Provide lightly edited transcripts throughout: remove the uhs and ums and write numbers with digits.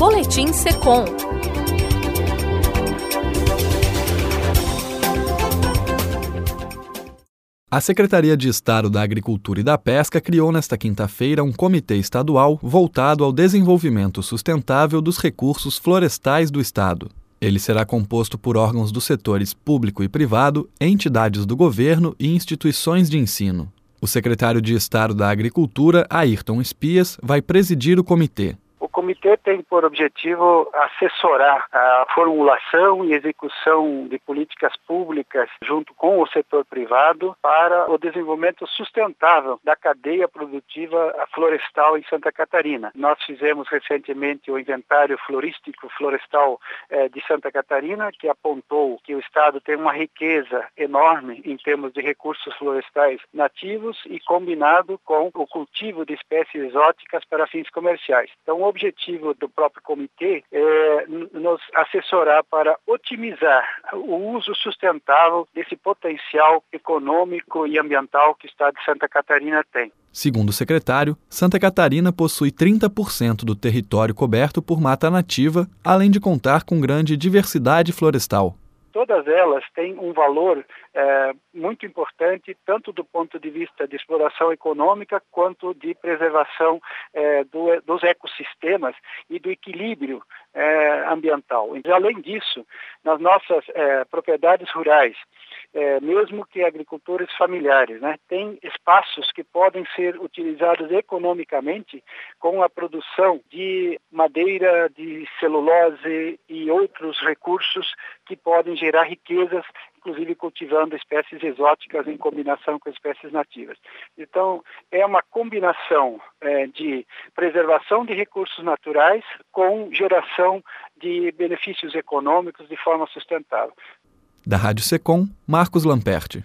Boletim Secom. A Secretaria de Estado da Agricultura e da Pesca criou nesta quinta-feira um comitê estadual voltado ao desenvolvimento sustentável dos recursos florestais do Estado. Ele será composto por órgãos dos setores público e privado, entidades do governo e instituições de ensino. O secretário de Estado da Agricultura, Ayrton Espias, vai presidir o comitê. O comitê tem por objetivo assessorar a formulação e execução de políticas públicas junto com o setor privado para o desenvolvimento sustentável da cadeia produtiva florestal em Santa Catarina. Nós fizemos recentemente o inventário florístico florestal de Santa Catarina, que apontou que o Estado tem uma riqueza enorme em termos de recursos florestais nativos e combinado com o cultivo de espécies exóticas para fins comerciais. Então, o objetivo do próprio comitê é nos assessorar para otimizar o uso sustentável desse potencial econômico e ambiental que o Estado de Santa Catarina tem. Segundo o secretário, Santa Catarina possui 30% do território coberto por mata nativa, além de contar com grande diversidade florestal. Todas elas têm um valor muito importante, tanto do ponto de vista de exploração econômica, quanto de preservação dos ecossistemas e do equilíbrio ambiental. Além disso, nas nossas propriedades rurais, mesmo que agricultores familiares, tem espaços que podem ser utilizados economicamente com a produção de madeira, de celulose e outros recursos que podem gerar riquezas, inclusive cultivando espécies exóticas em combinação com espécies nativas. Então, é uma combinação de preservação de recursos naturais com geração de benefícios econômicos de forma sustentável. Da Rádio Secom, Marcos Lamperti.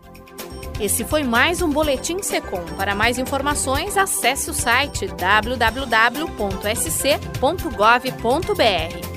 Esse foi mais um Boletim Secom. Para mais informações, acesse o site www.sc.gov.br.